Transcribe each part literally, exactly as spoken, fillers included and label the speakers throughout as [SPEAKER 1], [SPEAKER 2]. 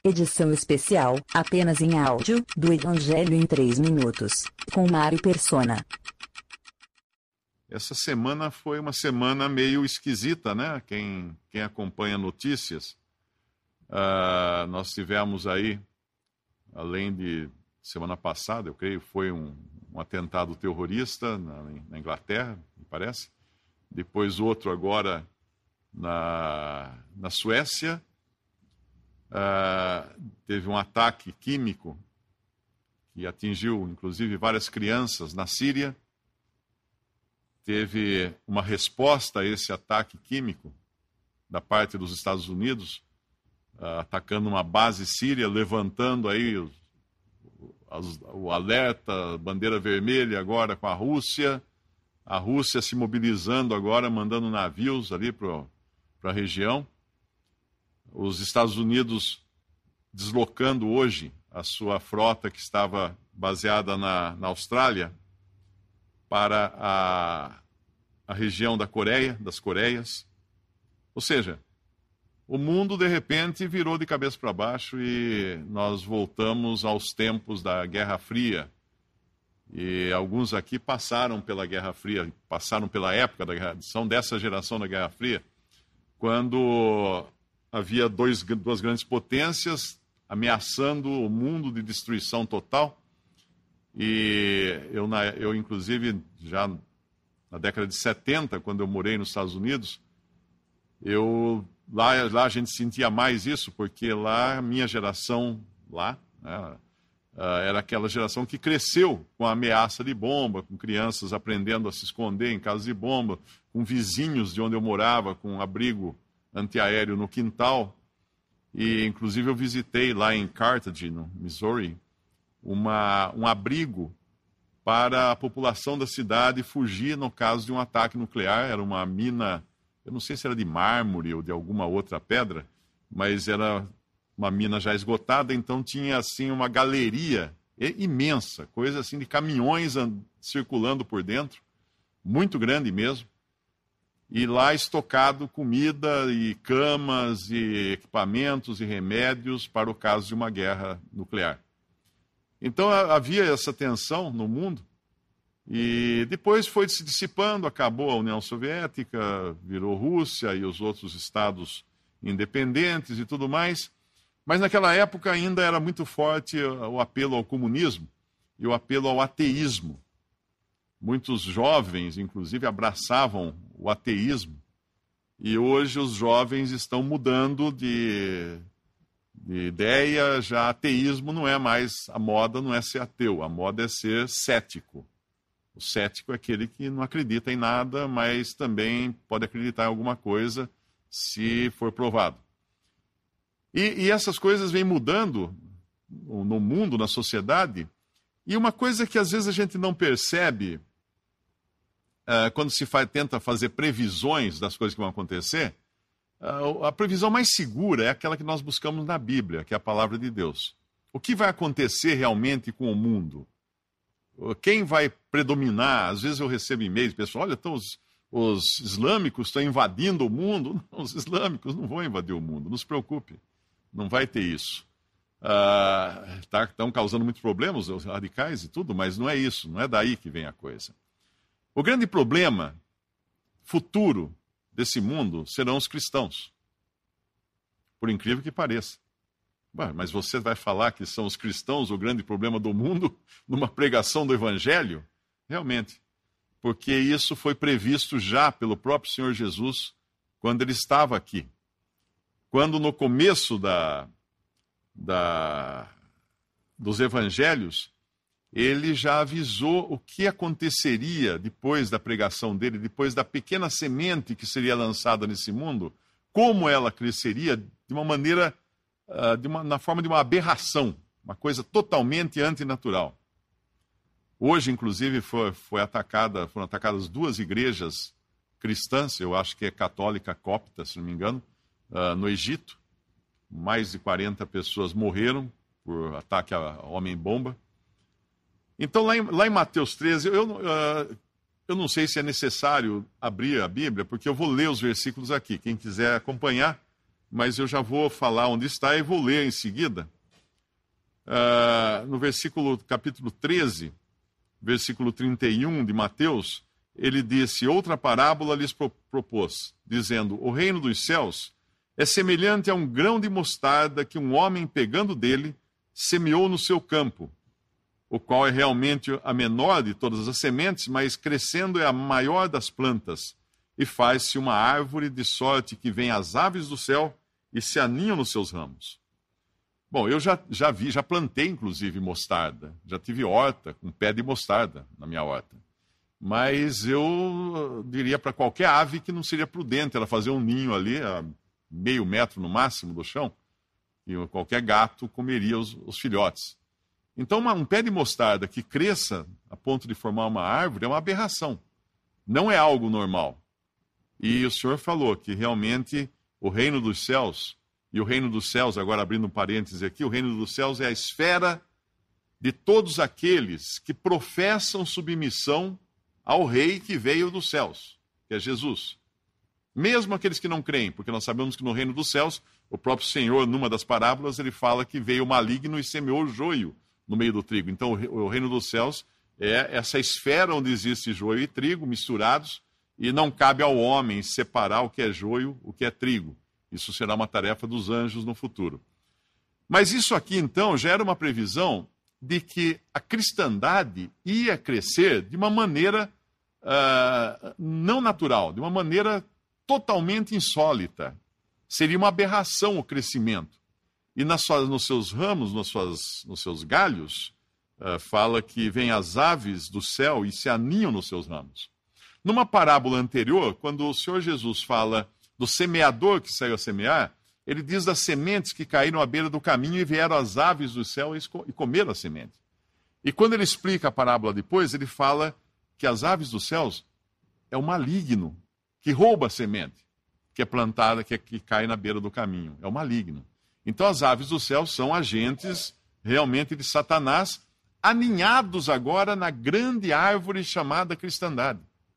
[SPEAKER 1] Edição especial, apenas em áudio, do Evangelho em três minutos, com Mário Persona.
[SPEAKER 2] Essa semana foi uma semana meio esquisita, né? Quem, quem acompanha notícias, uh, nós tivemos aí, além de semana passada, eu creio, foi um, um atentado terrorista na, na Inglaterra, me parece. Depois outro agora na, na Suécia. Uh, teve um ataque químico que atingiu, inclusive, várias crianças na Síria. Teve uma resposta a esse ataque químico da parte dos Estados Unidos, uh, atacando uma base síria, levantando aí os, os, o alerta, bandeira vermelha agora com a Rússia, a Rússia se mobilizando agora, mandando navios ali para a região, os Estados Unidos deslocando hoje a sua frota que estava baseada na, na Austrália, para a, a região da Coreia, das Coreias. Ou seja, o mundo de repente virou de cabeça para baixo e nós voltamos aos tempos da Guerra Fria. E alguns aqui passaram pela Guerra Fria, passaram pela época da Guerra, são dessa geração da Guerra Fria, quando havia dois, duas grandes potências ameaçando o mundo de destruição total. E eu, na, eu, inclusive, já na década de setenta, quando eu morei nos Estados Unidos, eu, lá, lá a gente sentia mais isso, porque lá a minha geração, lá, né, era aquela geração que cresceu com a ameaça de bomba, com crianças aprendendo a se esconder em casas de bomba, com vizinhos de onde eu morava, com abrigo antiaéreo no quintal. E, inclusive, eu visitei lá em Carthage, no Missouri, Uma, um abrigo para a população da cidade fugir no caso de um ataque nuclear. Era uma mina, eu não sei se era de mármore ou de alguma outra pedra, mas era uma mina já esgotada, então tinha assim uma galeria imensa, coisa assim de caminhões circulando por dentro, muito grande mesmo, e lá estocado comida e camas e equipamentos e remédios para o caso de uma guerra nuclear. Então havia essa tensão no mundo e depois foi se dissipando, acabou a União Soviética, virou Rússia e os outros estados independentes e tudo mais. Mas naquela época ainda era muito forte o apelo ao comunismo e o apelo ao ateísmo. Muitos jovens, inclusive, abraçavam o ateísmo e hoje os jovens estão mudando de... de ideia, já ateísmo não é mais, a moda não é ser ateu, a moda é ser cético. O cético é aquele que não acredita em nada, mas também pode acreditar em alguma coisa se for provado. E, e essas coisas vêm mudando no mundo, na sociedade, e uma coisa que às vezes a gente não percebe uh, quando se faz, tenta fazer previsões das coisas que vão acontecer. A previsão mais segura é aquela que nós buscamos na Bíblia, que é a palavra de Deus. O que vai acontecer realmente com o mundo? Quem vai predominar? Às vezes eu recebo e-mails, pessoal, olha, então os, os islâmicos estão invadindo o mundo. Não, os islâmicos não vão invadir o mundo, não se preocupe, não vai ter isso. Ah, tá, estão causando muitos problemas, os radicais e tudo, mas não é isso, não é daí que vem a coisa. O grande problema futuro desse mundo serão os cristãos. Por incrível que pareça. Bah, mas você vai falar que são os cristãos o grande problema do mundo numa pregação do Evangelho? Realmente. Porque isso foi previsto já pelo próprio Senhor Jesus quando ele estava aqui. Quando no começo da, da, dos Evangelhos, ele já avisou o que aconteceria depois da pregação dele, depois da pequena semente que seria lançada nesse mundo, como ela cresceria de uma maneira, uh, de uma, na forma de uma aberração, uma coisa totalmente antinatural. Hoje, inclusive, foi, foi atacada, foram atacadas duas igrejas cristãs, eu acho que é católica copta, se não me engano, uh, no Egito. Mais de quarenta pessoas morreram por ataque a homem-bomba. Então, lá em, lá em Mateus treze, eu, uh, eu não sei se é necessário abrir a Bíblia, porque eu vou ler os versículos aqui. Quem quiser acompanhar, mas eu já vou falar onde está e vou ler em seguida. Uh, no versículo, capítulo treze, versículo trinta e um de Mateus, ele disse: outra parábola lhes propôs, dizendo: o reino dos céus é semelhante a um grão de mostarda que um homem, pegando dele, semeou no seu campo, o qual é realmente a menor de todas as sementes, mas crescendo é a maior das plantas, e faz-se uma árvore de sorte que vem as aves do céu e se aninham nos seus ramos. Bom, eu já, já vi, já plantei, inclusive, mostarda. Já tive horta com pé de mostarda na minha horta. Mas eu diria para qualquer ave que não seria prudente ela fazer um ninho ali, a meio metro no máximo do chão, e qualquer gato comeria os, os filhotes. Então, uma, um pé de mostarda que cresça a ponto de formar uma árvore é uma aberração. Não é algo normal. E o Senhor falou que realmente o reino dos céus, e o reino dos céus, agora abrindo um parêntese aqui, o reino dos céus é a esfera de todos aqueles que professam submissão ao rei que veio dos céus, que é Jesus. Mesmo aqueles que não creem, porque nós sabemos que no reino dos céus, o próprio Senhor, numa das parábolas, ele fala que veio o maligno e semeou o joio no meio do trigo. Então, o reino dos céus é essa esfera onde existe joio e trigo misturados, e não cabe ao homem separar o que é joio, o que é trigo. Isso será uma tarefa dos anjos no futuro. Mas isso aqui, então, já era uma previsão de que a cristandade ia crescer de uma maneira uh, não natural, de uma maneira totalmente insólita. Seria uma aberração o crescimento. E nas suas, nos seus ramos, nos, suas, nos seus galhos, uh, fala que vêm as aves do céu e se aninham nos seus ramos. Numa parábola anterior, quando o Senhor Jesus fala do semeador que saiu a semear, ele diz das sementes que caíram à beira do caminho e vieram as aves do céu e comeram a semente. E quando ele explica a parábola depois, ele fala que as aves dos céus é o maligno que rouba a semente, que é plantada, que, é, que cai na beira do caminho. É o maligno. Então as aves do céu são agentes realmente de Satanás, aninhados agora na grande árvore chamada cristandade.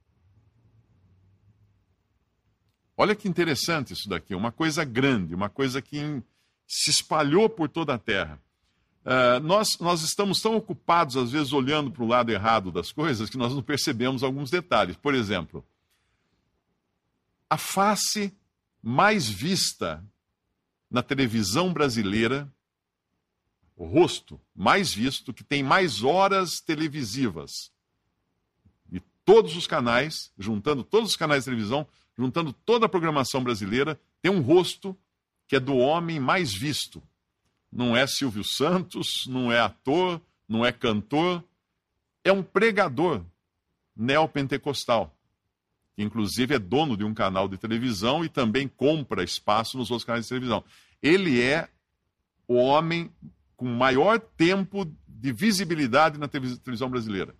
[SPEAKER 2] Olha que interessante isso daqui, uma coisa grande, uma coisa que se espalhou por toda a terra. Uh, nós, nós estamos tão ocupados, às vezes, olhando para o lado errado das coisas, que nós não percebemos alguns detalhes. Por exemplo, a face mais vista na televisão brasileira, o rosto mais visto, que tem mais horas televisivas, de todos os canais, juntando todos os canais de televisão, juntando toda a programação brasileira, tem um rosto que é do homem mais visto. Não é Silvio Santos, não é ator, não é cantor, é um pregador neopentecostal, que inclusive é dono de um canal de televisão e também compra espaço nos outros canais de televisão. Ele é o homem com maior tempo de visibilidade na televisão brasileira.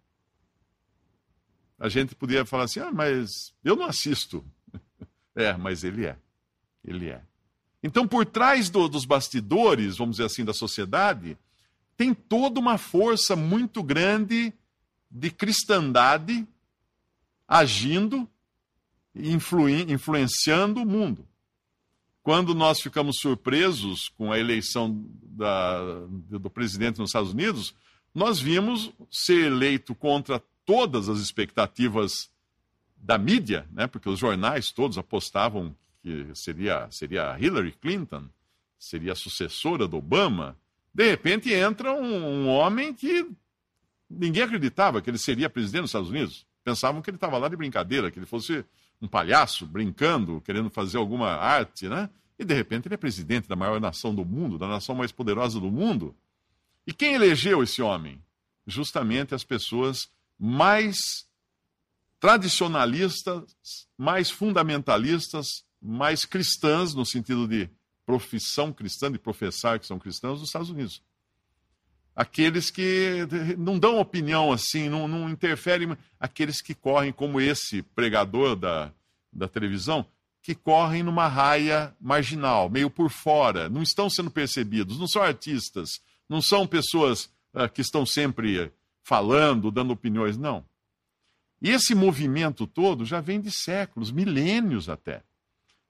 [SPEAKER 2] A gente podia falar assim, ah, mas eu não assisto. É, mas ele é. Ele é. Então, por trás do, dos bastidores, vamos dizer assim, da sociedade, tem toda uma força muito grande de cristandade agindo e influi, influenciando o mundo. Quando nós ficamos surpresos com a eleição da, do presidente nos Estados Unidos, nós vimos ser eleito contra todas as expectativas da mídia, né? Porque os jornais todos apostavam que seria, seria Hillary Clinton, seria a sucessora do Obama. De repente entra um, um homem que ninguém acreditava que ele seria presidente dos Estados Unidos. Pensavam que ele estava lá de brincadeira, que ele fosse um palhaço brincando, querendo fazer alguma arte, né? E de repente ele é presidente da maior nação do mundo, da nação mais poderosa do mundo. E quem elegeu esse homem? Justamente as pessoas mais tradicionalistas, mais fundamentalistas, mais cristãs, no sentido de profissão cristã, de professar que são cristãos, dos Estados Unidos. Aqueles que não dão opinião assim, não, não interferem, aqueles que correm como esse pregador da, da televisão, que correm numa raia marginal, meio por fora, não estão sendo percebidos, não são artistas, não são pessoas uh, que estão sempre falando, dando opiniões, não. E esse movimento todo já vem de séculos, milênios até.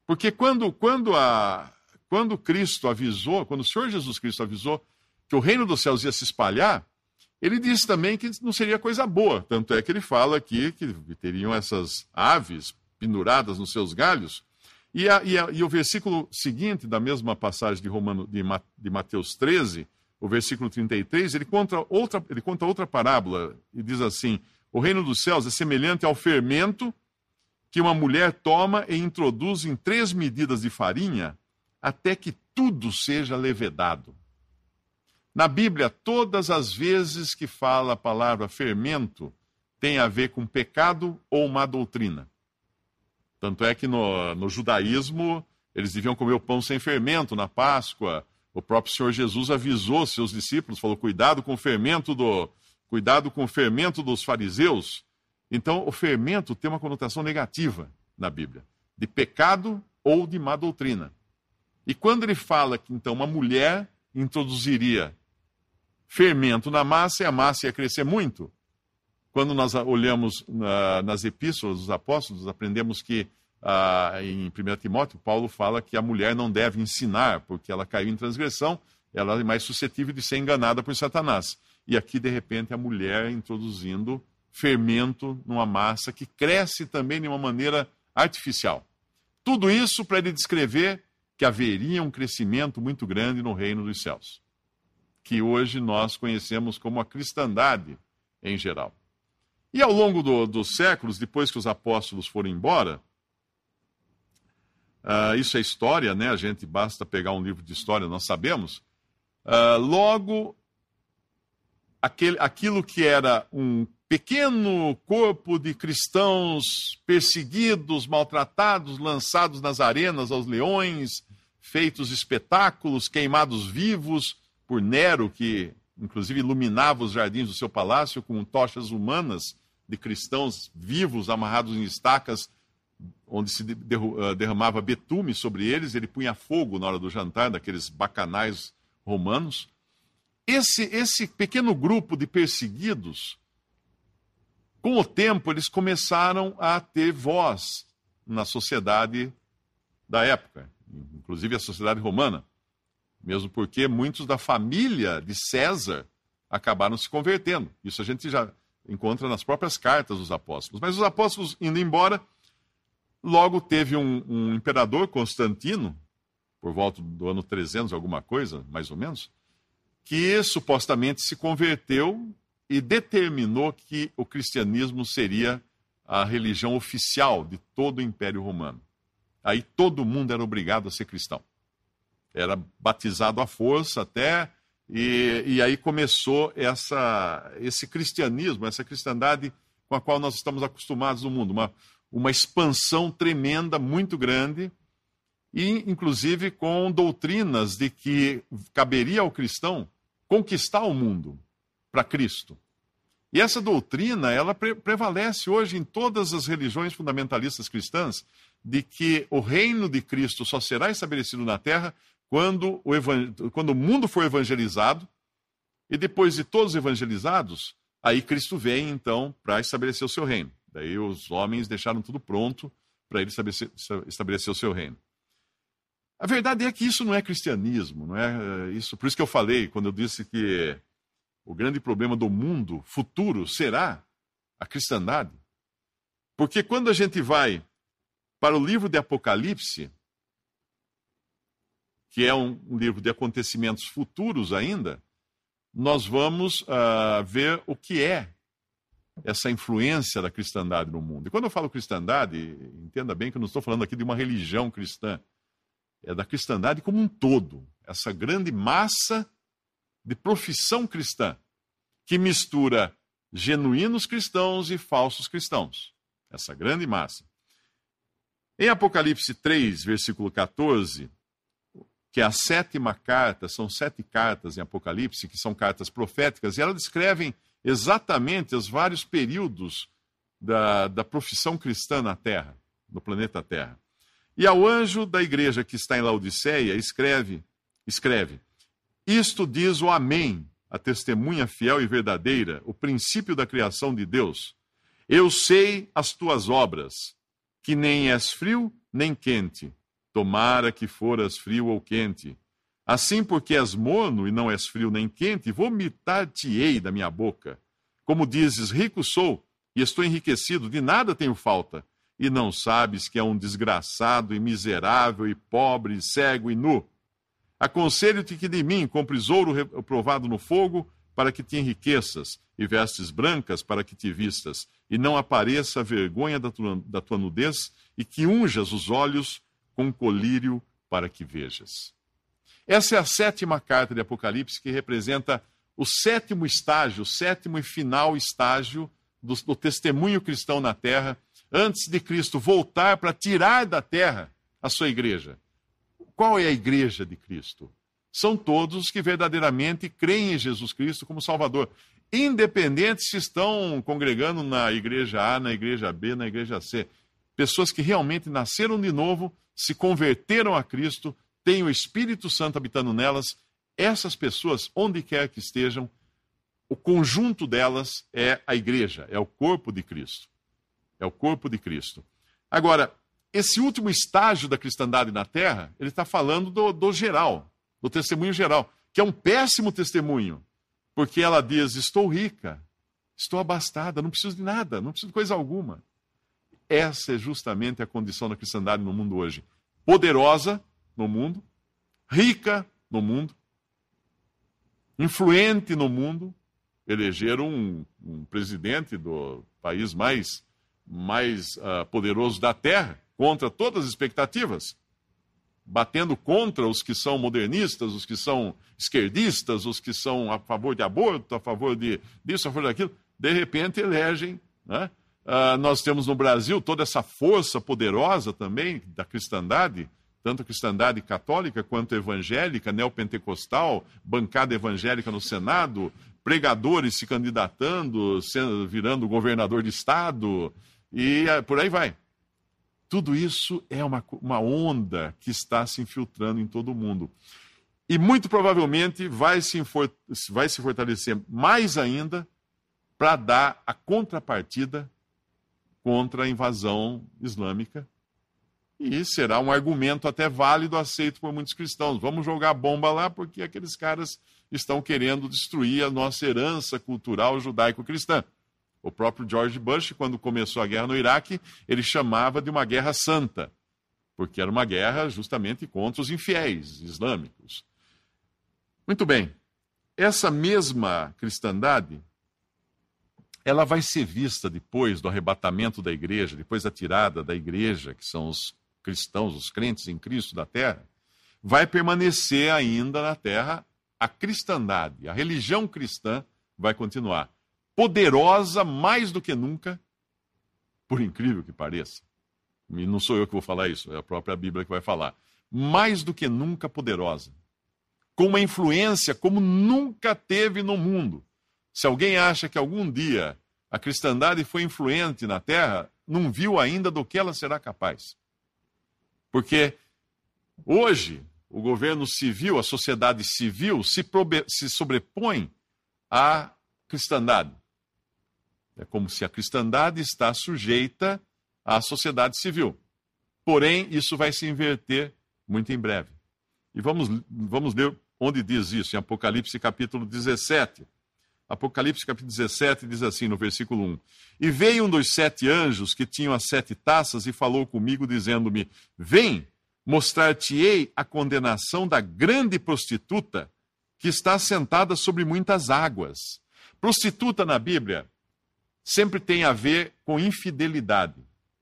[SPEAKER 2] Porque quando, quando, a, quando Cristo avisou, quando o Senhor Jesus Cristo avisou que o reino dos céus ia se espalhar, ele disse também que não seria coisa boa. Tanto é que ele fala aqui que teriam essas aves penduradas nos seus galhos. E, a, e, a, e o versículo seguinte, da mesma passagem de, Romano, de, de Mateus treze, o versículo trinta e três, ele conta, outra, ele conta outra parábola e diz assim: o reino dos céus é semelhante ao fermento que uma mulher toma e introduz em três medidas de farinha até que tudo seja levedado. Na Bíblia, todas as vezes que fala a palavra fermento, tem a ver com pecado ou má doutrina. Tanto é que no, no judaísmo, eles deviam comer o pão sem fermento na Páscoa. O próprio Senhor Jesus avisou seus discípulos, falou: cuidado com o fermento do, cuidado com o fermento dos fariseus. Então, o fermento tem uma conotação negativa na Bíblia, de pecado ou de má doutrina. E quando ele fala que, então, uma mulher introduziria fermento na massa e a massa ia crescer muito, quando nós olhamos na, nas epístolas dos apóstolos, aprendemos que ah, em primeiro Timóteo, Paulo fala que a mulher não deve ensinar, porque ela caiu em transgressão, ela é mais suscetível de ser enganada por Satanás. E aqui, de repente, a mulher introduzindo fermento numa massa que cresce também de uma maneira artificial. Tudo isso para ele descrever que haveria um crescimento muito grande no reino dos céus, que hoje nós conhecemos como a cristandade em geral. E ao longo do, dos séculos, depois que os apóstolos foram embora, uh, isso é história, né? A gente basta pegar um livro de história, nós sabemos, uh, logo aquele, aquilo que era um pequeno corpo de cristãos perseguidos, maltratados, lançados nas arenas aos leões, feitos espetáculos, queimados vivos por Nero, que inclusive iluminava os jardins do seu palácio com tochas humanas de cristãos vivos amarrados em estacas, onde se derramava betume sobre eles. Ele punha fogo na hora do jantar daqueles bacanais romanos. Esse, esse pequeno grupo de perseguidos, com o tempo, eles começaram a ter voz na sociedade da época, inclusive a sociedade romana, mesmo porque muitos da família de César acabaram se convertendo. Isso a gente já encontra nas próprias cartas dos apóstolos. Mas os apóstolos indo embora, logo teve um, um imperador, Constantino, por volta do ano trezentos, alguma coisa, mais ou menos, que supostamente se converteu e determinou que o cristianismo seria a religião oficial de todo o Império Romano. Aí todo mundo era obrigado a ser cristão. Era batizado à força até, e, e aí começou essa, esse cristianismo, essa cristandade com a qual nós estamos acostumados no mundo. Uma, uma expansão tremenda, muito grande, e inclusive com doutrinas de que caberia ao cristão conquistar o mundo para Cristo. E essa doutrina, ela pre- prevalece hoje em todas as religiões fundamentalistas cristãs, de que o reino de Cristo só será estabelecido na terra quando o, evan- quando o mundo for evangelizado, e depois de todos evangelizados, aí Cristo vem, então, para estabelecer o seu reino. Daí os homens deixaram tudo pronto para ele estabelecer, estabelecer o seu reino. A verdade é que isso não é cristianismo, não é isso. Por isso que eu falei, quando eu disse que o grande problema do mundo futuro será a cristandade. Porque quando a gente vai para o livro de Apocalipse, que é um, um livro de acontecimentos futuros ainda, nós vamos uh, ver o que é essa influência da cristandade no mundo. E quando eu falo cristandade, entenda bem que eu não estou falando aqui de uma religião cristã. É da cristandade como um todo. Essa grande massa de profissão cristã, que mistura genuínos cristãos e falsos cristãos. Essa grande massa. Em Apocalipse três, versículo catorze, que é a sétima carta, são sete cartas em Apocalipse, que são cartas proféticas, e elas descrevem exatamente os vários períodos da, da profissão cristã na Terra, no planeta Terra. E ao anjo da igreja que está em Laodiceia, escreve, escreve, isto diz o Amém, a testemunha fiel e verdadeira, o princípio da criação de Deus. Eu sei as tuas obras, que nem és frio nem quente. tomara que foras frio ou quente. Assim, porque és morno e não és frio nem quente, vomitar-te-ei da minha boca. Como dizes, rico sou, e estou enriquecido, de nada tenho falta, e não sabes que é um desgraçado e miserável e pobre, cego e nu. Aconselho-te que de mim compres ouro provado no fogo, para que te enriqueças, e vestes brancas para que te vistas, e não apareça a vergonha da tua, da tua nudez, e que unjas os olhos com colírio para que vejas. Essa é a sétima carta de Apocalipse, que representa o sétimo estágio, o sétimo e final estágio do, do testemunho cristão na terra, antes de Cristo voltar para tirar da terra a sua igreja. Qual é a igreja de Cristo? São todos que verdadeiramente creem em Jesus Cristo como Salvador, independente se estão congregando na igreja A, na igreja B, na igreja C. Pessoas que realmente nasceram de novo, se converteram a Cristo, têm o Espírito Santo habitando nelas. Essas pessoas, onde quer que estejam, o conjunto delas é a igreja, é o corpo de Cristo. É o corpo de Cristo. Agora, esse último estágio da cristandade na terra, ele está falando do, do geral, do testemunho geral, que é um péssimo testemunho, porque ela diz, estou rica, estou abastada, não preciso de nada, não preciso de coisa alguma. Essa é justamente a condição da cristandade no mundo hoje. Poderosa no mundo, rica no mundo, influente no mundo. Elegeram um, um presidente do país mais, mais uh, poderoso da terra, contra todas as expectativas, batendo contra os que são modernistas, os que são esquerdistas, os que são a favor de aborto, a favor de disso, a favor daquilo. De repente elegem, né? Uh, nós temos no Brasil toda essa força poderosa também da cristandade, tanto a cristandade católica quanto evangélica, neopentecostal, bancada evangélica no Senado, pregadores se candidatando, sendo, virando governador de estado, e uh, por aí vai. Tudo isso é uma, uma onda que está se infiltrando em todo o mundo. E muito provavelmente vai se, vai se fortalecer mais ainda para dar a contrapartida contra a invasão islâmica. E será um argumento até válido, aceito por muitos cristãos. Vamos jogar bomba lá porque aqueles caras estão querendo destruir a nossa herança cultural judaico-cristã. O próprio George Bush, quando começou a guerra no Iraque, ele chamava de uma guerra santa, porque era uma guerra justamente contra os infiéis islâmicos. Muito bem, essa mesma cristandade, ela vai ser vista depois do arrebatamento da igreja, depois da tirada da igreja, que são os cristãos, os crentes em Cristo da terra, vai permanecer ainda na terra a cristandade, a religião cristã vai continuar. Poderosa mais do que nunca, por incrível que pareça. E não sou eu que vou falar isso, é a própria Bíblia que vai falar. Mais do que nunca poderosa. Com uma influência como nunca teve no mundo. Se alguém acha que algum dia a cristandade foi influente na Terra, não viu ainda do que ela será capaz. Porque hoje o governo civil, a sociedade civil, se, probe- se sobrepõe à cristandade. É como se a cristandade está sujeita à sociedade civil. Porém, isso vai se inverter muito em breve. E vamos, vamos ler onde diz isso, em Apocalipse capítulo dezessete. Apocalipse capítulo dezessete diz assim, no versículo um. E veio um dos sete anjos que tinham as sete taças e falou comigo, dizendo-me, vem, mostrar-te-ei a condenação da grande prostituta que está sentada sobre muitas águas. Prostituta na Bíblia sempre tem a ver com infidelidade.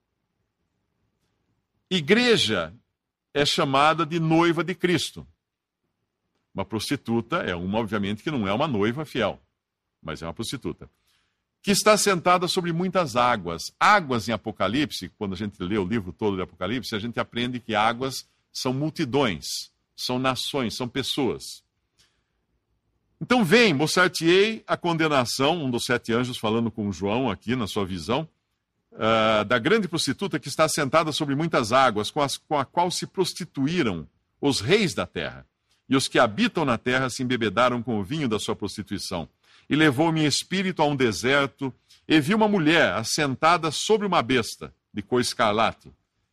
[SPEAKER 2] Igreja é chamada de noiva de Cristo. Uma prostituta é uma, obviamente, que não é uma noiva fiel, mas é uma prostituta. Que está sentada sobre muitas águas. Águas em Apocalipse, quando a gente lê o livro todo de Apocalipse, a gente aprende que águas são multidões, são nações, são pessoas. Então vem, mostrar-te-ei a condenação, um dos sete anjos falando com João aqui na sua visão, uh, da grande prostituta que está sentada sobre muitas águas, com, as, com a qual se prostituíram os reis da terra. E os que habitam na terra se embebedaram com o vinho da sua prostituição. E levou-me em espírito a um deserto, e vi uma mulher assentada sobre uma besta, de cor escarlate,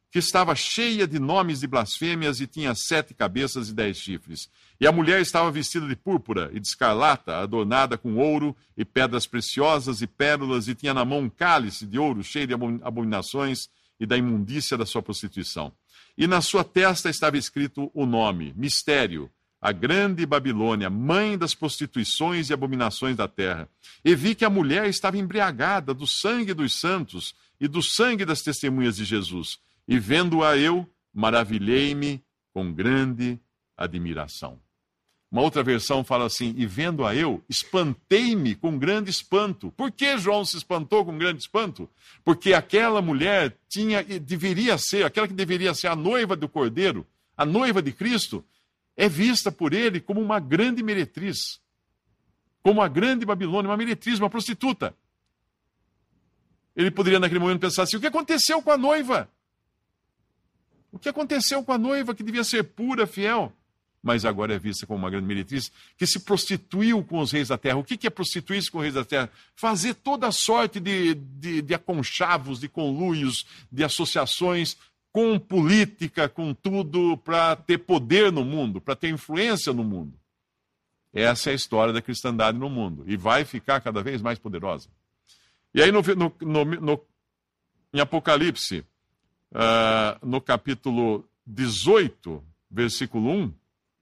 [SPEAKER 2] que estava cheia de nomes de blasfêmias e tinha sete cabeças e dez chifres. E a mulher estava vestida de púrpura e de escarlata, adornada com ouro e pedras preciosas e pérolas, e tinha na mão um cálice de ouro cheio de abominações e da imundícia da sua prostituição. E na sua testa estava escrito o nome, Mistério, a grande Babilônia, mãe das prostituições e abominações da terra. E vi que a mulher estava embriagada do sangue dos santos e do sangue das testemunhas de Jesus. E vendo-a eu, maravilhei-me com grande admiração. Uma outra versão fala assim, e vendo-a eu, espantei-me com grande espanto. Por que João se espantou com grande espanto? Porque aquela mulher tinha, deveria ser, aquela que deveria ser a noiva do Cordeiro, a noiva de Cristo, é vista por ele como uma grande meretriz, como uma grande Babilônia, uma meretriz, uma prostituta. Ele poderia naquele momento pensar assim, o que aconteceu com a noiva? O que aconteceu com a noiva que devia ser pura, fiel? Mas agora é vista como uma grande meretriz que se prostituiu com os reis da terra. O que é prostituir-se com os reis da terra? Fazer toda sorte de, de, de aconchavos, de conluios, de associações com política, com tudo, para ter poder no mundo, para ter influência no mundo. Essa é a história da cristandade no mundo. E vai ficar cada vez mais poderosa. E aí, no, no, no, no, em Apocalipse, uh, no capítulo dezoito, versículo um,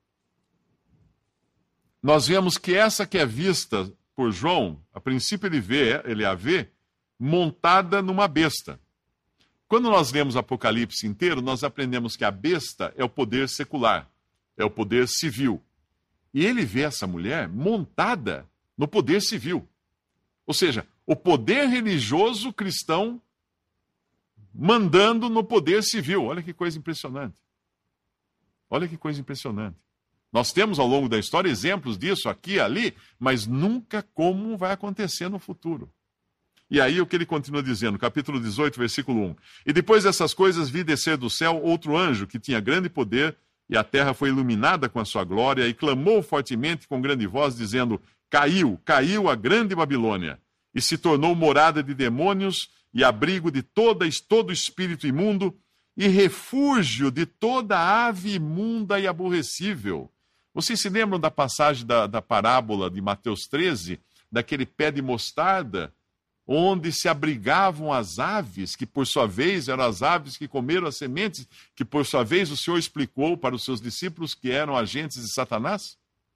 [SPEAKER 2] nós vemos que essa que é vista por João, a princípio ele vê, ele a vê, montada numa besta. Quando nós lemos Apocalipse inteiro, nós aprendemos que a besta é o poder secular, é o poder civil. E ele vê essa mulher montada no poder civil. Ou seja, o poder religioso cristão mandando no poder civil. Olha que coisa impressionante. Olha que coisa impressionante. Nós temos ao longo da história exemplos disso aqui e ali, mas nunca como vai acontecer no futuro. E aí o que ele continua dizendo, capítulo dezoito, versículo um. E depois dessas coisas vi descer do céu outro anjo que tinha grande poder, e a terra foi iluminada com a sua glória, e clamou fortemente com grande voz, dizendo, caiu, caiu a grande Babilônia, e se tornou morada de demônios, e abrigo de toda, todo espírito imundo, e refúgio de toda ave imunda e aborrecível. Vocês se lembram da passagem da, da parábola de Mateus treze, daquele pé de mostarda, onde se abrigavam as aves, que por sua vez eram as aves que comeram as sementes, que por sua vez o Senhor explicou para os seus discípulos que eram agentes de Satanás?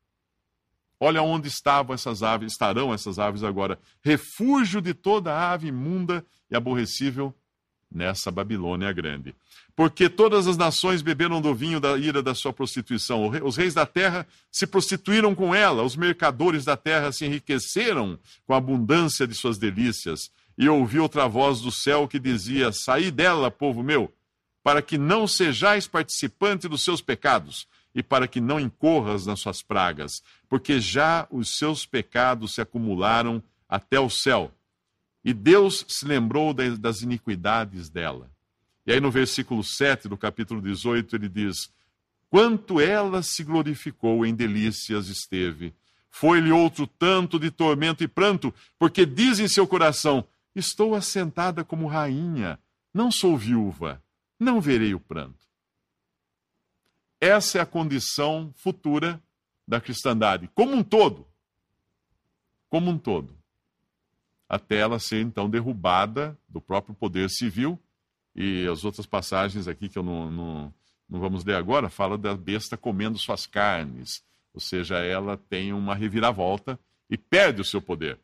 [SPEAKER 2] Olha onde estavam essas aves, estarão essas aves agora. Refúgio de toda ave imunda e aborrecível nessa Babilônia grande. Porque todas as nações beberam do vinho da ira da sua prostituição. Os reis da terra se prostituíram com ela, os mercadores da terra se enriqueceram com a abundância de suas delícias. E ouvi outra voz do céu que dizia, saí dela, povo meu, para que não sejais participante dos seus pecados, e para que não incorras nas suas pragas, porque já os seus pecados se acumularam até o céu. E Deus se lembrou das iniquidades dela. E aí no versículo sete do capítulo dezoito ele diz, quanto ela se glorificou em delícias esteve, foi-lhe outro tanto de tormento e pranto, porque diz em seu coração, estou assentada como rainha, não sou viúva, não verei o pranto. Essa é a condição futura da cristandade, como um todo. Como um todo. Até ela ser, então, derrubada do próprio poder civil. E as outras passagens aqui, que eu não, não, não vamos ler agora, fala da besta comendo suas carnes. Ou seja, ela tem uma reviravolta e perde o seu poder.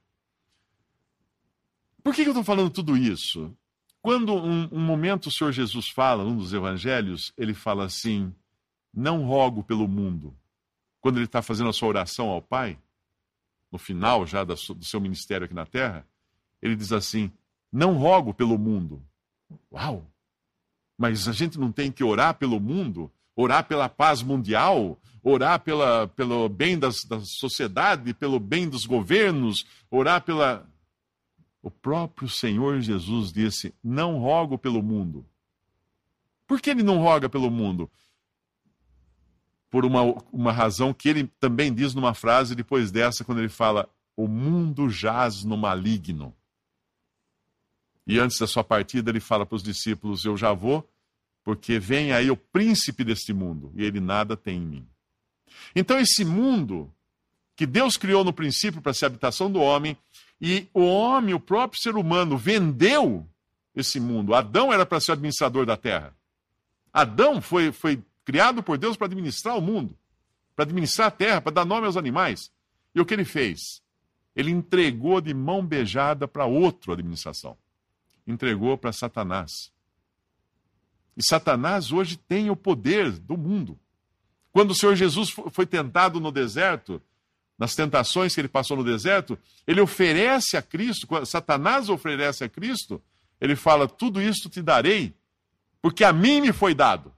[SPEAKER 2] Por que eu estou falando tudo isso? Quando um, um momento o Senhor Jesus fala, num dos evangelhos, ele fala assim, não rogo pelo mundo. Quando ele está fazendo a sua oração ao Pai, no final já do seu ministério aqui na terra, ele diz assim, não rogo pelo mundo. Uau! Mas a gente não tem que orar pelo mundo? Orar pela paz mundial? Orar pela, pelo bem das, da sociedade? Pelo bem dos governos? Orar pela... O próprio Senhor Jesus disse, não rogo pelo mundo. Por que ele não roga pelo mundo? Por uma, uma razão que ele também diz numa frase depois dessa, quando ele fala, o mundo jaz no maligno. E antes da sua partida, ele fala para os discípulos, eu já vou, porque vem aí o príncipe deste mundo, e ele nada tem em mim. Então esse mundo que Deus criou no princípio para ser a habitação do homem, e o homem, o próprio ser humano, vendeu esse mundo. Adão era para ser o administrador da terra. Adão foi, foi criado por Deus para administrar o mundo, para administrar a terra, para dar nome aos animais. E o que ele fez? Ele entregou de mão beijada para outra administração. Entregou para Satanás. E Satanás hoje tem o poder do mundo. Quando o Senhor Jesus foi tentado no deserto, nas tentações que ele passou no deserto, ele oferece a Cristo, Satanás oferece a Cristo, ele fala, tudo isto te darei, porque a mim me foi dado.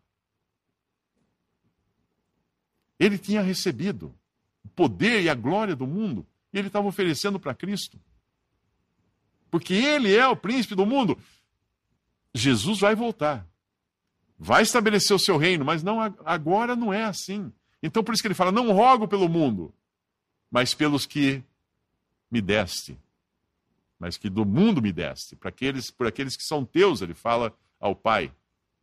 [SPEAKER 2] Ele tinha recebido o poder e a glória do mundo, e ele estava oferecendo para Cristo. Porque ele é o príncipe do mundo. Jesus vai voltar. Vai estabelecer o seu reino, mas não, agora não é assim. Então por isso que ele fala, não rogo pelo mundo, mas pelos que me deste, mas que do mundo me deste, para aqueles, por aqueles que são teus, ele fala ao Pai.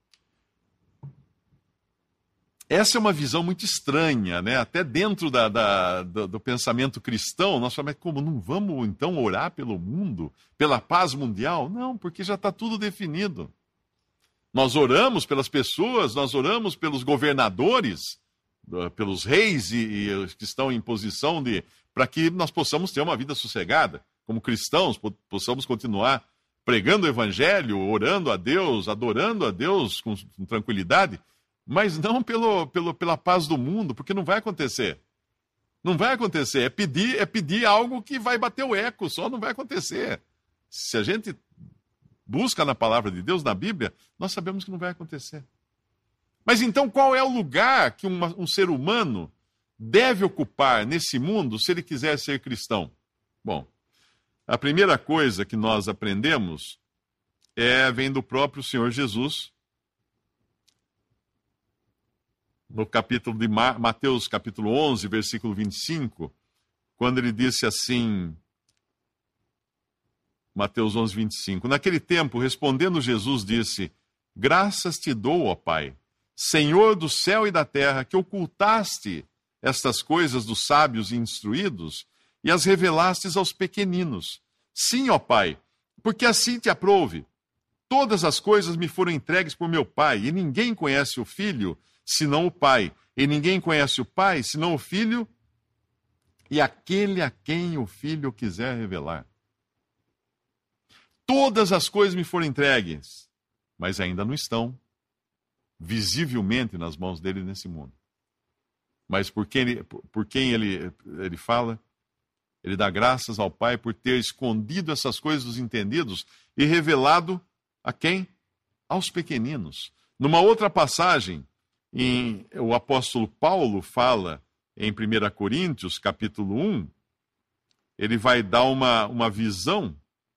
[SPEAKER 2] Essa é uma visão muito estranha, né? Até dentro da, da, do, do pensamento cristão, nós falamos, como não vamos então orar pelo mundo, pela paz mundial? Não, porque já está tudo definido. Nós oramos pelas pessoas, nós oramos pelos governadores, pelos reis e, e que estão em posição de, para que nós possamos ter uma vida sossegada, como cristãos, possamos continuar pregando o evangelho, orando a Deus, adorando a Deus com, com tranquilidade, mas não pelo, pelo, pela paz do mundo, porque não vai acontecer. Não vai acontecer. É pedir, é pedir algo que vai bater o eco, só não vai acontecer. Se a gente busca na palavra de Deus, na Bíblia, nós sabemos que não vai acontecer. Mas então qual é o lugar que uma, um ser humano deve ocupar nesse mundo se ele quiser ser cristão? Bom, a primeira coisa que nós aprendemos é, vem do próprio Senhor Jesus, no capítulo de Ma- Mateus, capítulo onze, versículo vinte e cinco, quando ele disse assim, Mateus onze, vinte e cinco, naquele tempo, respondendo Jesus, disse, graças te dou, ó Pai, Senhor do céu e da terra, que ocultaste estas coisas dos sábios e instruídos e as revelastes aos pequeninos. Sim, ó Pai, porque assim te aprouve. Todas as coisas me foram entregues por meu Pai, e ninguém conhece o Filho, senão o Pai. E ninguém conhece o Pai, senão o Filho, e aquele a quem o Filho quiser revelar. Todas as coisas me foram entregues, mas ainda não estão visivelmente nas mãos dele nesse mundo. Mas por quem ele, por quem ele, ele fala, ele dá graças ao Pai por ter escondido essas coisas dos entendidos e revelado a quem? Aos pequeninos. Numa outra passagem, em, o apóstolo Paulo fala em primeira Coríntios, capítulo um, ele vai dar uma, uma visão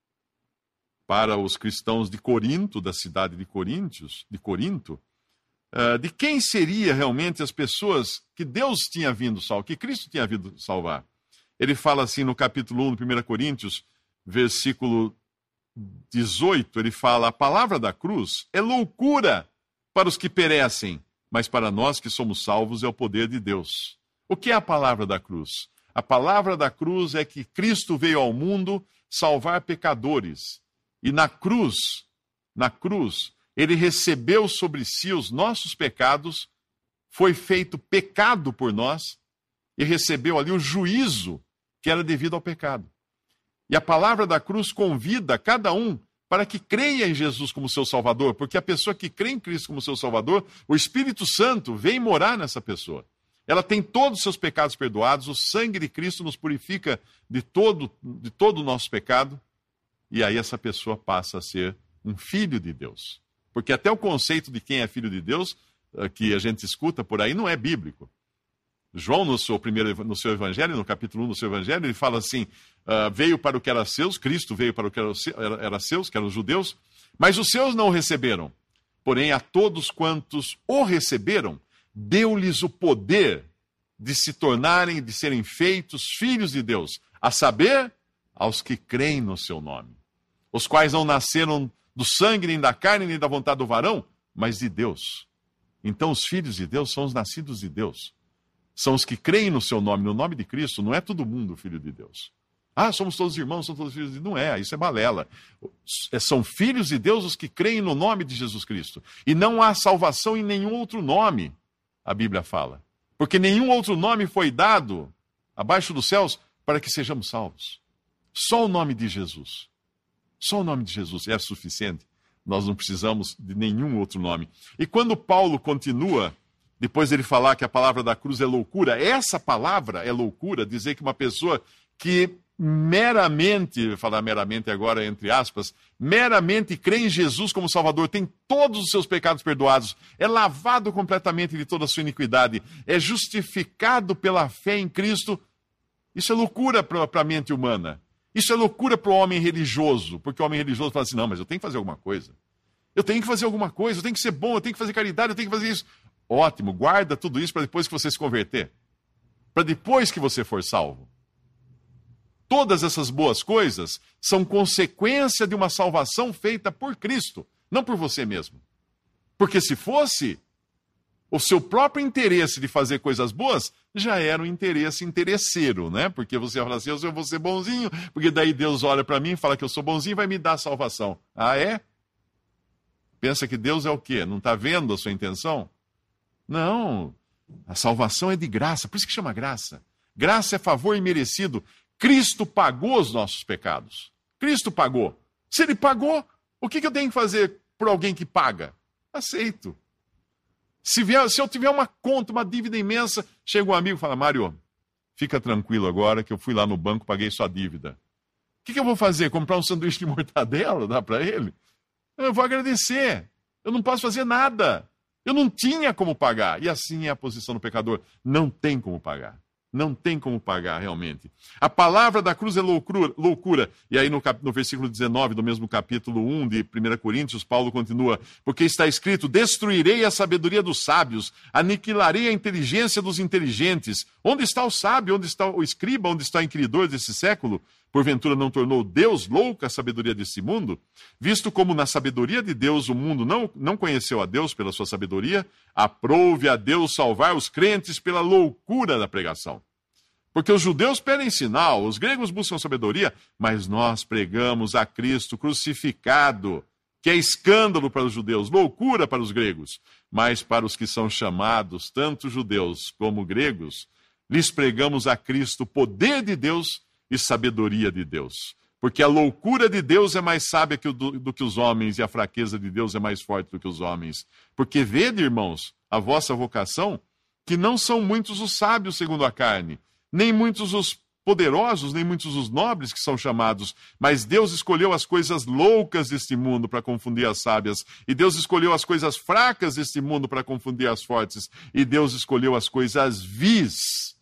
[SPEAKER 2] para os cristãos de Corinto, da cidade de Coríntios, de Corinto, uh, de quem seria realmente as pessoas que Deus tinha vindo salvar, que Cristo tinha vindo salvar. Ele fala assim no capítulo um de primeira Coríntios, versículo dezoito, ele fala, a palavra da cruz é loucura para os que perecem, mas para nós que somos salvos é o poder de Deus. O que é a palavra da cruz? A palavra da cruz é que Cristo veio ao mundo salvar pecadores. E na cruz, na cruz, ele recebeu sobre si os nossos pecados, foi feito pecado por nós e recebeu ali o juízo que era devido ao pecado. E a palavra da cruz convida cada um para que creia em Jesus como seu Salvador, porque a pessoa que crê em Cristo como seu Salvador, o Espírito Santo vem morar nessa pessoa. Ela tem todos os seus pecados perdoados, o sangue de Cristo nos purifica de todo, de todo o nosso pecado, e aí essa pessoa passa a ser um filho de Deus. Porque até o conceito de quem é filho de Deus, que a gente escuta por aí, não é bíblico. João, no seu, primeiro, no seu evangelho, no capítulo um do seu evangelho, ele fala assim, uh, veio para o que era seus, Cristo veio para o que era, era seus, que eram os judeus, mas os seus não o receberam. Porém, a todos quantos o receberam, deu-lhes o poder de se tornarem, de serem feitos filhos de Deus, a saber, aos que creem no seu nome, os quais não nasceram do sangue, nem da carne, nem da vontade do varão, mas de Deus. Então os filhos de Deus são os nascidos de Deus. São os que creem no seu nome, no nome de Cristo. Não é todo mundo filho de Deus. Ah, somos todos irmãos, somos todos filhos de Deus. Não é, isso é balela. São filhos de Deus os que creem no nome de Jesus Cristo. E não há salvação em nenhum outro nome, a Bíblia fala. Porque nenhum outro nome foi dado abaixo dos céus para que sejamos salvos. Só o nome de Jesus. Só o nome de Jesus é suficiente. Nós não precisamos de nenhum outro nome. E quando Paulo continua, depois dele falar que a palavra da cruz é loucura, essa palavra é loucura, dizer que uma pessoa que meramente, falar meramente agora entre aspas, meramente crê em Jesus como Salvador, tem todos os seus pecados perdoados, é lavado completamente de toda a sua iniquidade, é justificado pela fé em Cristo. Isso é loucura para a mente humana. Isso é loucura para o homem religioso, porque o homem religioso fala assim, não, mas eu tenho que fazer alguma coisa. Eu tenho que fazer alguma coisa, eu tenho que ser bom, eu tenho que fazer caridade, eu tenho que fazer isso. Ótimo, guarda tudo isso para depois que você se converter. Para depois que você for salvo. Todas essas boas coisas são consequência de uma salvação feita por Cristo, não por você mesmo. Porque se fosse o seu próprio interesse de fazer coisas boas, já era um interesse interesseiro, né? Porque você fala assim, eu vou ser bonzinho, porque daí Deus olha para mim e fala que eu sou bonzinho e vai me dar a salvação. Ah, é? Pensa que Deus é o quê? Não está vendo a sua intenção? Não. A salvação é de graça, por isso que chama graça. Graça é favor imerecido. Cristo pagou os nossos pecados. Cristo pagou. Se ele pagou, o que eu tenho que fazer por alguém que paga? Aceito. Se, vier, se eu tiver uma conta, uma dívida imensa, chega um amigo e fala, Mário, fica tranquilo agora que eu fui lá no banco, paguei sua dívida. O que, que eu vou fazer? Comprar um sanduíche de mortadela? Dá para ele? Eu vou agradecer. Eu não posso fazer nada. Eu não tinha como pagar. E assim é a posição do pecador. Não tem como pagar. Não tem como pagar, realmente. A palavra da cruz é loucura. loucura. E aí no, cap... no versículo dezenove do mesmo capítulo um de primeira Coríntios, Paulo continua, porque está escrito, destruirei a sabedoria dos sábios, aniquilarei a inteligência dos inteligentes. Onde está o sábio? Onde está o escriba? Onde está o inquiridor desse século? Porventura não tornou Deus louca a sabedoria deste mundo? Visto como na sabedoria de Deus o mundo não, não conheceu a Deus pela sua sabedoria, aprove a Deus salvar os crentes pela loucura da pregação. Porque os judeus pedem sinal, os gregos buscam sabedoria, mas nós pregamos a Cristo crucificado, que é escândalo para os judeus, loucura para os gregos. Mas para os que são chamados, tanto judeus como gregos, lhes pregamos a Cristo, poder de Deus e sabedoria de Deus. Porque a loucura de Deus é mais sábia que o, do, do que os homens, e a fraqueza de Deus é mais forte do que os homens. Porque vede, irmãos, a vossa vocação, que não são muitos os sábios segundo a carne, nem muitos os poderosos, nem muitos os nobres que são chamados, mas Deus escolheu as coisas loucas deste mundo para confundir as sábias, e Deus escolheu as coisas fracas deste mundo para confundir as fortes, e Deus escolheu as coisas vis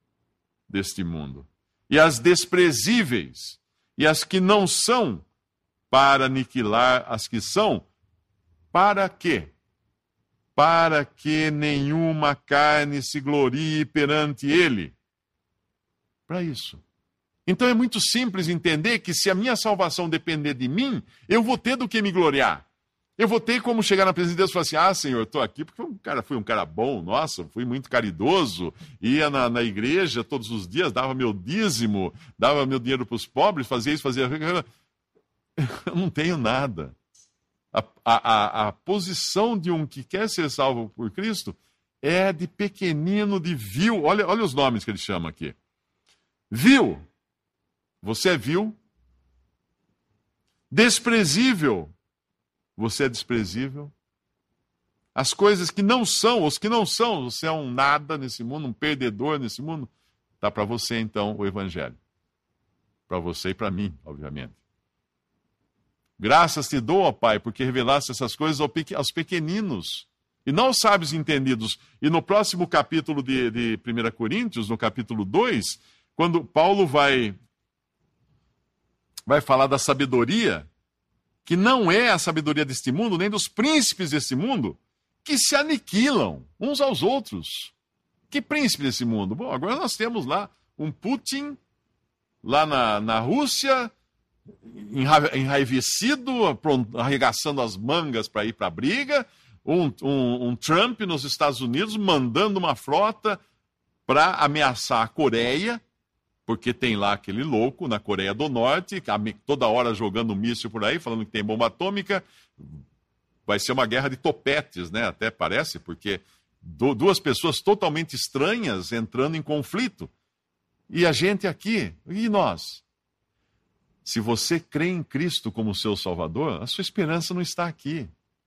[SPEAKER 2] deste mundo, e as desprezíveis, e as que não são, para aniquilar as que são. Para quê? Para que nenhuma carne se glorie perante ele. Para isso. Então é muito simples entender que se a minha salvação depender de mim, eu vou ter do que me gloriar. Eu vou ter como chegar na presença de Deus e falar assim, ah, Senhor, eu estou aqui porque um cara, fui um cara bom, nossa, fui muito caridoso, ia na, na igreja todos os dias, dava meu dízimo, dava meu dinheiro para os pobres, fazia isso, fazia... Eu não tenho nada. A, a, a posição de um que quer ser salvo por Cristo é de pequenino, de vil. Olha, olha os nomes que ele chama aqui. Vil. Você é vil. Desprezível. Você é desprezível. As coisas que não são, os que não são, você é um nada nesse mundo, um perdedor nesse mundo. Tá para você, então, o Evangelho. Para você e para mim, obviamente. Graças te dou, ó Pai, porque revelaste essas coisas aos pequeninos, e não aos sábios entendidos. E no próximo capítulo de, de primeira Coríntios, no capítulo dois, quando Paulo vai, vai falar da sabedoria, que não é a sabedoria deste mundo, nem dos príncipes deste mundo, que se aniquilam uns aos outros. Que príncipe desse mundo? Bom, agora nós temos lá um Putin, lá na, na Rússia, enraivecido, arregaçando as mangas para ir para a briga, um, um, um Trump nos Estados Unidos mandando uma frota para ameaçar a Coreia, porque tem lá aquele louco na Coreia do Norte, toda hora jogando um míssil por aí, falando que tem bomba atômica. Vai ser uma guerra de topetes, né? Até parece, porque duas pessoas totalmente estranhas entrando em conflito. E a gente aqui, e nós? Se você crê em Cristo como seu Salvador, a sua esperança não está aqui.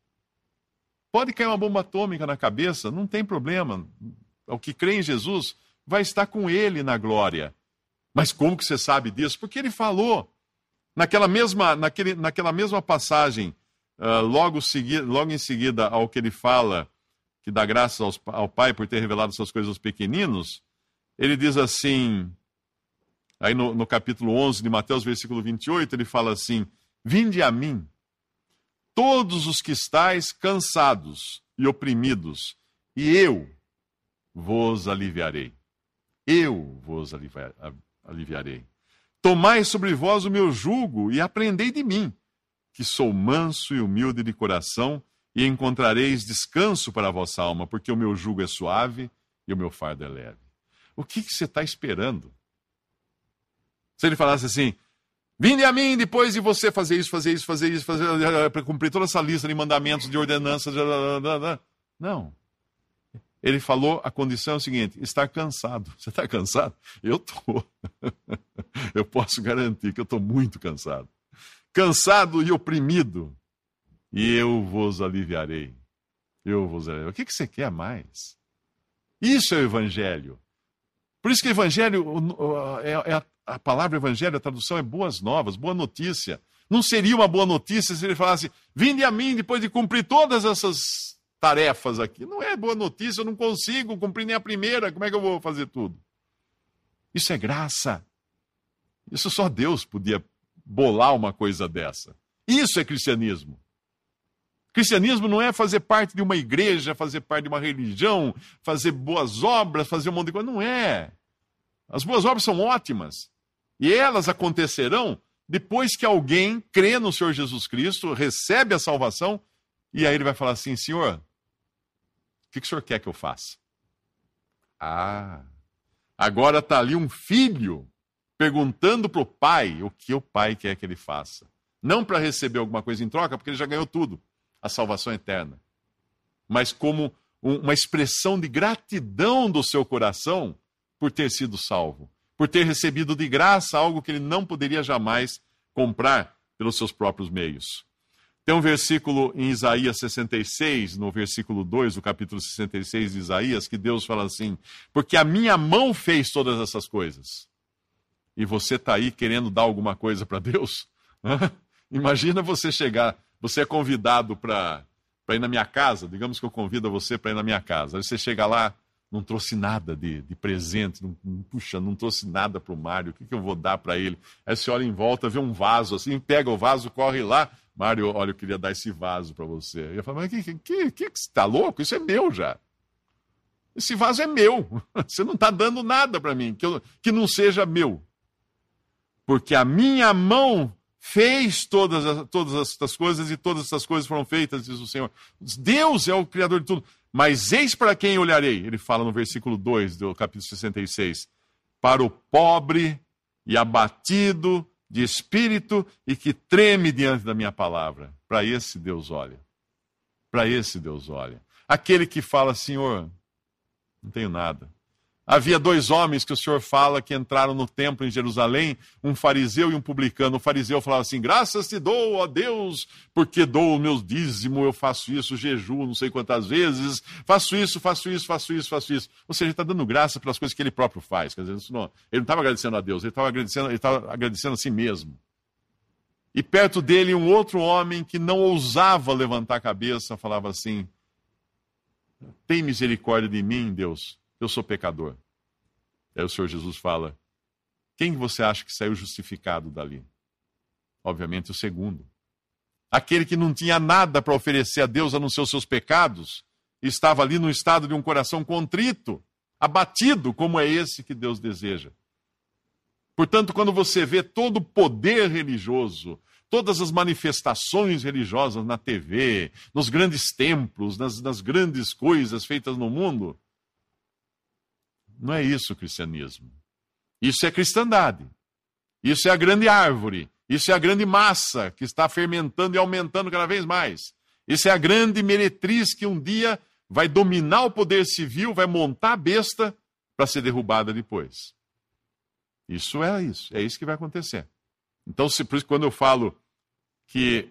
[SPEAKER 2] Pode cair uma bomba atômica na cabeça, não tem problema. O que crê em Jesus vai estar com Ele na glória. Mas como que você sabe disso? Porque Ele falou. Naquela mesma, naquele, naquela mesma passagem, uh, logo, segui, logo em seguida ao que Ele fala, que dá graças aos, ao Pai por ter revelado essas coisas aos pequeninos, Ele diz assim, aí no, no capítulo onze de Mateus, versículo vinte e oito, Ele fala assim, vinde a mim, todos os que estáis cansados e oprimidos, e eu vos aliviarei. Eu vos aliviarei. Tomai sobre vós o meu jugo e aprendei de mim, que sou manso e humilde de coração, e encontrareis descanso para a vossa alma, porque o meu jugo é suave e o meu fardo é leve. O que, que você está esperando? Se ele falasse assim, vinde a mim depois de você fazer isso, fazer isso, fazer isso, fazer para cumprir toda essa lista de mandamentos, de ordenanças, não. Ele falou, a condição é o seguinte, estar cansado. Você está cansado? Eu estou. Eu posso garantir que eu estou muito cansado. Cansado e oprimido. E eu vos aliviarei. Eu vos aliviarei. O que, que você quer mais? Isso é o Evangelho. Por isso que o Evangelho, é, é a, a palavra Evangelho, a tradução é boas novas, boa notícia. Não seria uma boa notícia se ele falasse, vinde a mim depois de cumprir todas essas tarefas aqui. Não é boa notícia, eu não consigo cumprir nem a primeira, como é que eu vou fazer tudo? Isso é graça. Isso só Deus podia bolar uma coisa dessa. Isso é cristianismo. Cristianismo não é fazer parte de uma igreja, fazer parte de uma religião, fazer boas obras, fazer um monte de coisa. Não é. As boas obras são ótimas. E elas acontecerão depois que alguém crê no Senhor Jesus Cristo, recebe a salvação, e aí ele vai falar assim, Senhor, o que, que o Senhor quer que eu faça? Ah, agora está ali um filho perguntando para o pai o que o pai quer que ele faça. Não para receber alguma coisa em troca, porque ele já ganhou tudo, a salvação eterna. Mas como um, uma expressão de gratidão do seu coração por ter sido salvo. Por ter recebido de graça algo que ele não poderia jamais comprar pelos seus próprios meios. Tem um versículo em Isaías sessenta e seis, no versículo dois do capítulo sessenta e seis de Isaías, que Deus fala assim, porque a minha mão fez todas essas coisas. E você está aí querendo dar alguma coisa para Deus? Imagina você chegar, você é convidado para ir na minha casa, digamos que eu convido você para ir na minha casa. Aí você chega lá, não trouxe nada de, de presente, não, puxa, não trouxe nada para o Mário, o que, que eu vou dar para ele? Aí você olha em volta, vê um vaso assim, pega o vaso, corre lá, Mário, olha, eu queria dar esse vaso para você. E eu falo, mas que, que, que, que você está louco? Isso é meu já. Esse vaso é meu. Você não está dando nada para mim, que, eu, que não seja meu. Porque a minha mão fez todas, todas essas coisas e todas essas coisas foram feitas, diz o Senhor. Deus é o Criador de tudo. Mas eis para quem olharei, ele fala no versículo dois do capítulo sessenta e seis, para o pobre e abatido de espírito e que treme diante da minha palavra. Para esse Deus olha. Para esse Deus olha. Aquele que fala, Senhor, não tenho nada. Havia dois homens que o Senhor fala que entraram no templo em Jerusalém, um fariseu e um publicano. O fariseu falava assim, graças te dou, ó Deus, porque dou o meu dízimo, eu faço isso, jejuo não sei quantas vezes, faço isso, faço isso, faço isso, faço isso. Ou seja, ele está dando graça pelas coisas que ele próprio faz. Quer dizer, isso não, ele não estava agradecendo a Deus, ele estava agradecendo, ele estava agradecendo a si mesmo. E perto dele um outro homem que não ousava levantar a cabeça, falava assim, tem misericórdia de mim, Deus, eu sou pecador. Aí o Senhor Jesus fala, quem você acha que saiu justificado dali? Obviamente o segundo. Aquele que não tinha nada para oferecer a Deus a não ser os seus pecados, estava ali no estado de um coração contrito, abatido, como é esse que Deus deseja. Portanto, quando você vê todo o poder religioso, todas as manifestações religiosas na T V, nos grandes templos, nas, nas grandes coisas feitas no mundo. Não é isso o cristianismo. Isso é cristandade. Isso é a grande árvore. Isso é a grande massa que está fermentando e aumentando cada vez mais. Isso é a grande meretriz que um dia vai dominar o poder civil, vai montar a besta para ser derrubada depois. Isso é isso. É isso que vai acontecer. Então, se, por isso, quando eu falo que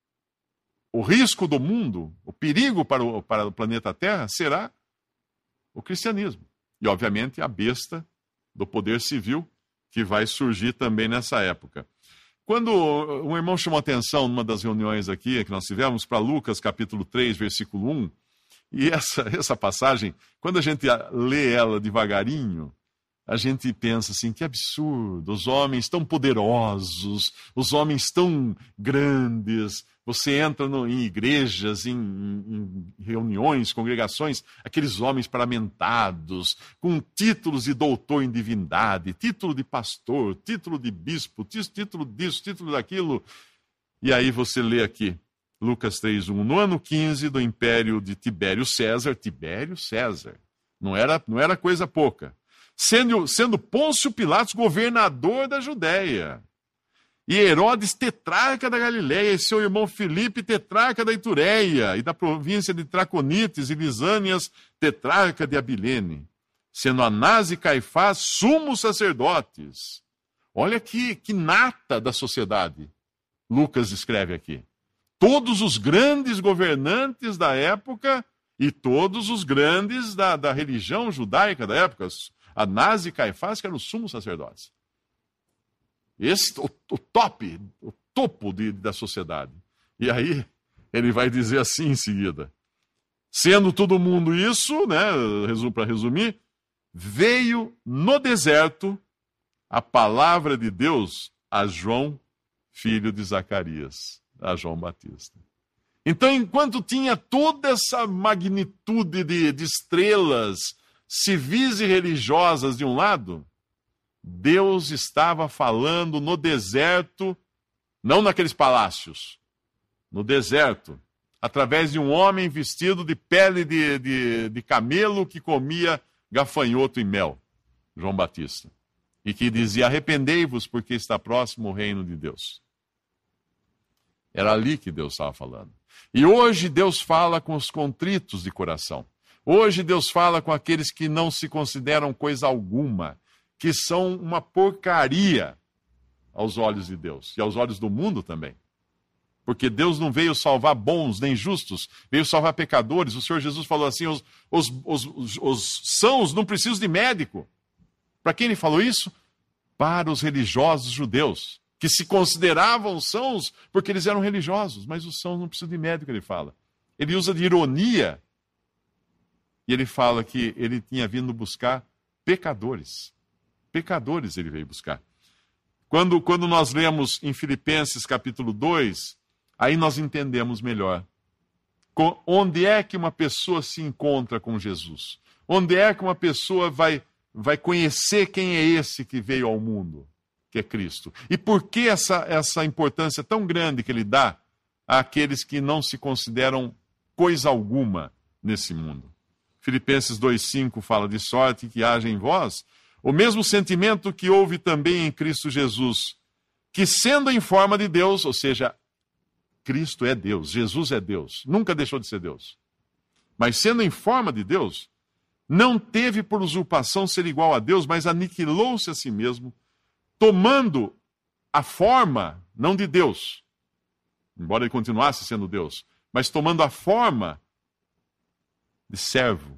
[SPEAKER 2] o risco do mundo, o perigo para o, para o planeta Terra será o cristianismo. E, obviamente, a besta do poder civil que vai surgir também nessa época. Quando um irmão chamou atenção numa das reuniões aqui que nós tivemos para Lucas capítulo três, versículo um, e essa, essa passagem, quando a gente lê ela devagarinho, a gente pensa assim, que absurdo, os homens tão poderosos, os homens tão grandes. Você entra no, em igrejas, em, em reuniões, congregações, aqueles homens parlamentados, com títulos de doutor em divindade, título de pastor, título de bispo, título disso, título daquilo. E aí você lê aqui, Lucas três, um, no ano quinze do império de Tibério César, Tibério César, não era, não era coisa pouca, sendo, sendo Pôncio Pilatos governador da Judéia, e Herodes tetrarca da Galileia, e seu irmão Filipe tetrarca da Itureia, e da província de Traconites e Lisânias tetrarca de Abilene, sendo Anás e Caifás sumos sacerdotes. Olha que, que nata da sociedade Lucas escreve aqui. Todos os grandes governantes da época e todos os grandes da, da religião judaica da época, Anás e Caifás, que eram os sumos sacerdotes. Esse, o, o top, o topo de, da sociedade. E aí, ele vai dizer assim em seguida. Sendo todo mundo isso, né, para resumir, veio no deserto a palavra de Deus a João, filho de Zacarias, a João Batista. Então, enquanto tinha toda essa magnitude de, de estrelas civis e religiosas de um lado, Deus estava falando no deserto, não naqueles palácios, no deserto, através de um homem vestido de pele de, de, de camelo que comia gafanhoto e mel, João Batista, e que dizia, arrependei-vos porque está próximo o reino de Deus. Era ali que Deus estava falando. E hoje Deus fala com os contritos de coração. Hoje Deus fala com aqueles que não se consideram coisa alguma, que são uma porcaria aos olhos de Deus e aos olhos do mundo também. Porque Deus não veio salvar bons nem justos, veio salvar pecadores. O Senhor Jesus falou assim, os, os, os, os, os sãos não precisam de médico. Para quem ele falou isso? Para os religiosos judeus, que se consideravam sãos porque eles eram religiosos. Mas os sãos não precisam de médico, ele fala. Ele usa de ironia. E ele fala que ele tinha vindo buscar pecadores. Pecadores ele veio buscar. Quando, quando nós lemos em Filipenses capítulo dois, aí nós entendemos melhor. Com, onde é que uma pessoa se encontra com Jesus? Onde é que uma pessoa vai, vai conhecer quem é esse que veio ao mundo, que é Cristo? E por que essa, essa importância tão grande que ele dá àqueles que não se consideram coisa alguma nesse mundo? Filipenses dois, cinco fala de sorte que haja em vós o mesmo sentimento que houve também em Cristo Jesus, que sendo em forma de Deus, ou seja, Cristo é Deus, Jesus é Deus, nunca deixou de ser Deus. Mas sendo em forma de Deus, não teve por usurpação ser igual a Deus, mas aniquilou-se a si mesmo, tomando a forma, não de Deus, embora ele continuasse sendo Deus, mas tomando a forma de servo,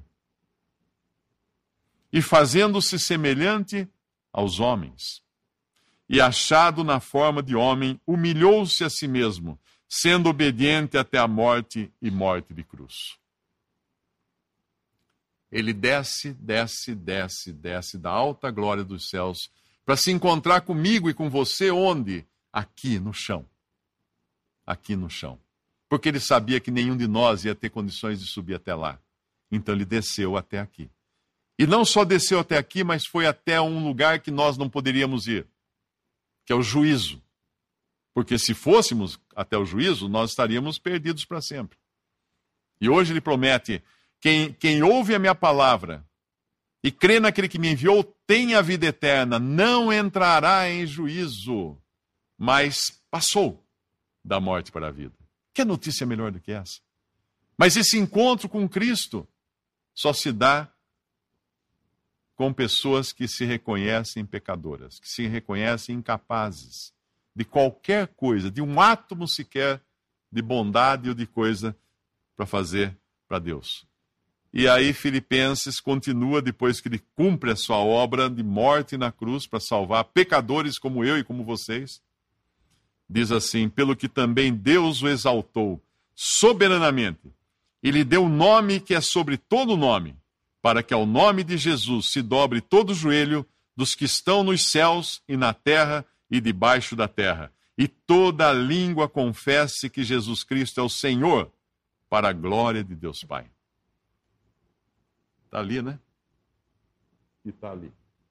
[SPEAKER 2] e fazendo-se semelhante aos homens. E achado na forma de homem, humilhou-se a si mesmo, sendo obediente até a morte e morte de cruz. Ele desce, desce, desce, desce da alta glória dos céus para se encontrar comigo e com você onde? Aqui no chão. Aqui no chão. Porque ele sabia que nenhum de nós ia ter condições de subir até lá. Então ele desceu até aqui. E não só desceu até aqui, mas foi até um lugar que nós não poderíamos ir, que é o juízo. Porque se fôssemos até o juízo, nós estaríamos perdidos para sempre. E hoje ele promete, quem, quem ouve a minha palavra e crê naquele que me enviou, tem a vida eterna, não entrará em juízo, mas passou da morte para a vida. Que notícia melhor do que essa? Mas esse encontro com Cristo só se dá com pessoas que se reconhecem pecadoras, que se reconhecem incapazes de qualquer coisa, de um átomo sequer de bondade ou de coisa para fazer para Deus. E aí Filipenses continua, depois que ele cumpre a sua obra de morte na cruz para salvar pecadores como eu e como vocês, diz assim, pelo que também Deus o exaltou soberanamente, e lhe deu um nome que é sobre todo nome, para que ao nome de Jesus se dobre todo o joelho dos que estão nos céus e na terra e debaixo da terra, e toda língua confesse que Jesus Cristo é o Senhor, para a glória de Deus Pai. Está ali, né? E está ali.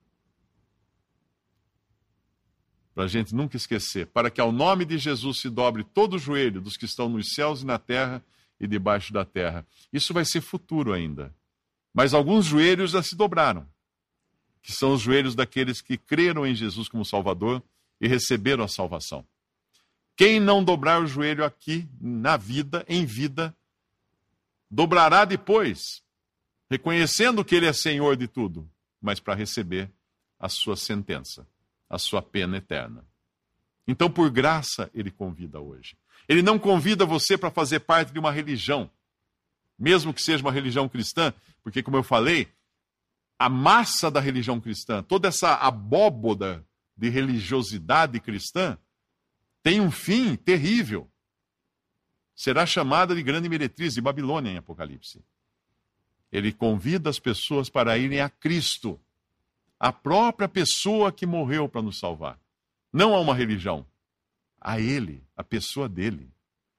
[SPEAKER 2] Para a gente nunca esquecer, para que ao nome de Jesus se dobre todo o joelho dos que estão nos céus e na terra e debaixo da terra. Isso vai ser futuro ainda. Mas alguns joelhos já se dobraram, que são os joelhos daqueles que creram em Jesus como Salvador e receberam a salvação. Quem não dobrar o joelho aqui, na vida, em vida, dobrará depois, reconhecendo que Ele é Senhor de tudo, mas para receber a sua sentença, a sua pena eterna. Então, por graça, Ele convida hoje. Ele não convida você para fazer parte de uma religião, mesmo que seja uma religião cristã, porque, como eu falei, a massa da religião cristã, toda essa abóboda de religiosidade cristã, tem um fim terrível. Será chamada de grande meretriz de Babilônia em Apocalipse. Ele convida as pessoas para irem a Cristo, a própria pessoa que morreu para nos salvar. Não a uma religião, a Ele, a pessoa dele.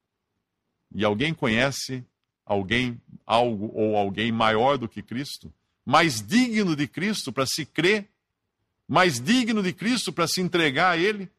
[SPEAKER 2] E alguém conhece alguém, algo ou alguém maior do que Cristo? Mais digno de Cristo para se crer? Mais digno de Cristo para se entregar a Ele?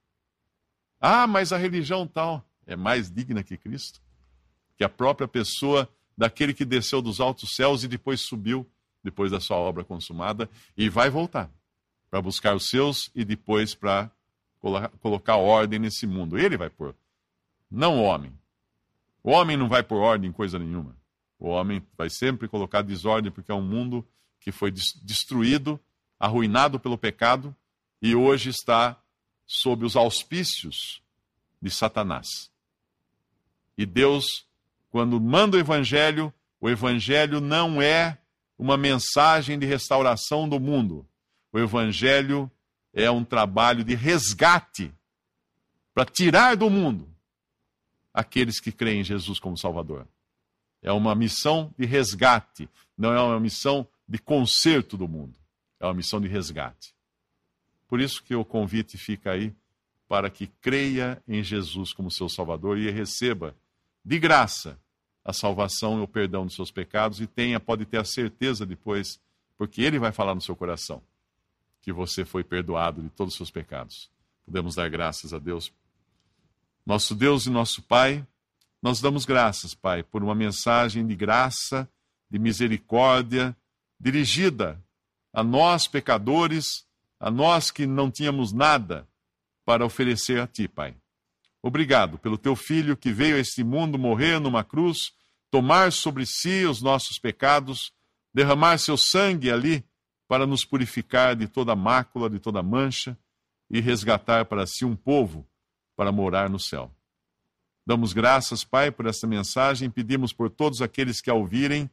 [SPEAKER 2] Ah, mas a religião tal é mais digna que Cristo? Que a própria pessoa daquele que desceu dos altos céus e depois subiu, depois da sua obra consumada, e vai voltar para buscar os seus e depois para colocar ordem nesse mundo. Ele vai pôr, não o homem. O homem não vai pôr ordem em coisa nenhuma. O homem vai sempre colocar desordem, porque é um mundo que foi destruído, arruinado pelo pecado, e hoje está sob os auspícios de Satanás. E Deus, quando manda o Evangelho, o Evangelho não é uma mensagem de restauração do mundo. O Evangelho é um trabalho de resgate para tirar do mundo aqueles que creem em Jesus como Salvador. É uma missão de resgate, não é uma missão de conserto do mundo. É uma missão de resgate. Por isso que o convite fica aí para que creia em Jesus como seu Salvador e receba de graça a salvação e o perdão dos seus pecados e tenha, pode ter a certeza depois, porque Ele vai falar no seu coração, que você foi perdoado de todos os seus pecados. Podemos dar graças a Deus. Nosso Deus e nosso Pai, nós damos graças, Pai, por uma mensagem de graça, de misericórdia, dirigida a nós, pecadores, a nós que não tínhamos nada para oferecer a Ti, Pai. Obrigado pelo Teu Filho que veio a este mundo morrer numa cruz, tomar sobre si os nossos pecados, derramar seu sangue ali para nos purificar de toda mácula, de toda mancha e resgatar para si um povo para morar no céu. Damos graças, Pai, por esta mensagem, pedimos por todos aqueles que a ouvirem,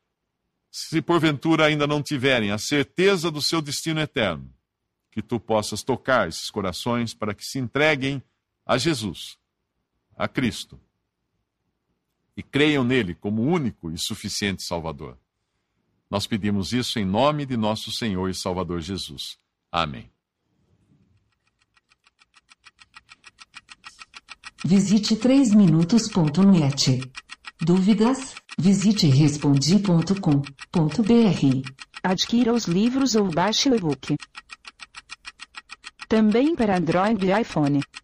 [SPEAKER 2] se porventura ainda não tiverem a certeza do seu destino eterno, que Tu possas tocar esses corações para que se entreguem a Jesus, a Cristo, e creiam nele como único e suficiente Salvador. Nós pedimos isso em nome de nosso Senhor e Salvador Jesus. Amém.
[SPEAKER 1] Visite três minutos ponto net. Dúvidas? Visite respondi ponto com ponto br.
[SPEAKER 3] Adquira os livros ou baixe o e-book. Também para Android e iPhone.